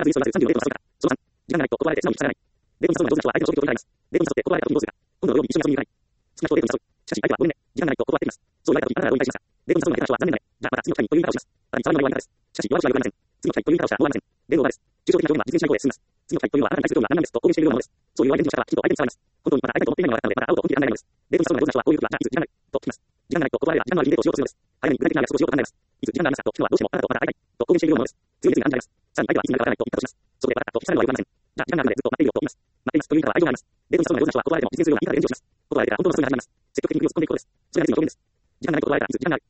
ずにそうまず30秒0とかその3、時間がないと断られて素直に伝えられない。デートに誘うのは上手な人は相手の衝撃を理解ます。デートに誘って断られた時にどうするか。今度の曜日一緒に遊びに行かない。好きな人をデートに誘う。しかし相手はごめんね、時間がないと断ってきます。そう言われた時あなたはどう言い返しますか。デートに誘うのが下手な人は残念だね。じゃあまた次の機会にという言い方をします。さらに触りの場合はです。しかし弱腰はよくありません。次の機会という言い方をしたら終わりません。デートの場です。抽象的な表現は実現しない方で進みます。次の機会というのはあなたに対する興味は何なんですと公言しているようなものです。そういう相手にしたらきちんと相手に伝えます。本当にまだ相手に思っていないのがあったのでまだ会おうと本気で考えないのです。デートに誘うのが上手な人はこういう時はじゃあいつ時間ないと聞きます。時間がないと断られれば時間のある日にデートをしようとするのです。早めに具体的な約束をしようと考えます。いつ時間がありますかと聞くのはどうしてもあなたとまた会いたいと公言しているようなものです。強い熱意が暗示あります。さらに相手はいつになるかわからないと言ったとします。そこでわかったと聞きされるのはよくありません。じゃあ時間があるのでずっと待っているよと言います。待っていますという言い方は愛情があります。デートに誘うのが上手な人は断られても実現するような言い方で返事をします。断られたら本当の誘いが始まります。積極的にクロス込んでいくことです。それがいつの表現です。時間がないと断られたらいつ時間がある